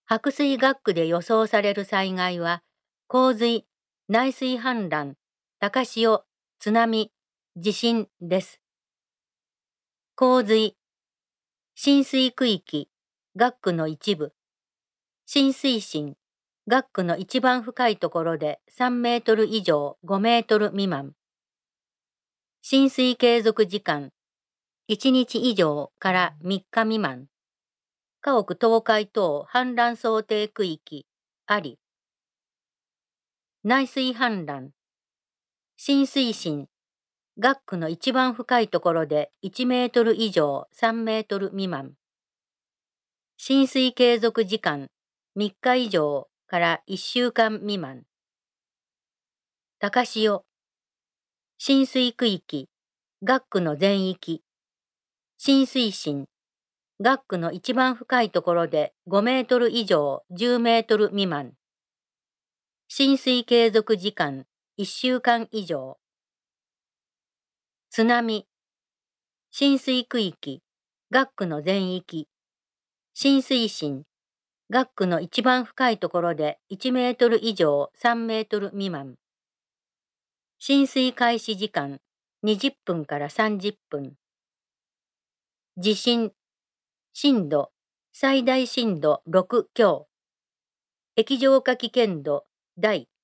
白水学区で予想される災害は、洪水、内水氾濫、高潮、津波、地震です。洪水、浸水区域、学区の一部。浸水深、学区の一番深いところで3メートル以上5メートル未満。浸水継続時間、1日以上から3日未満。家屋倒壊等氾濫想定区域、あり。内水氾濫、浸水深、学区の一番深いところで1メートル以上3メートル未満。浸水継続時間、3日以上から1週間未満。高潮、浸水区域、学区の全域。浸水深、学区の一番深いところで5メートル以上10メートル未満。浸水継続時間1週間以上。津波、浸水区域、学区の全域。浸水深、学区の一番深いところで1メートル以上3メートル未満。浸水開始時間20分から30分。地震、震度、最大震度6強。液状化危険度第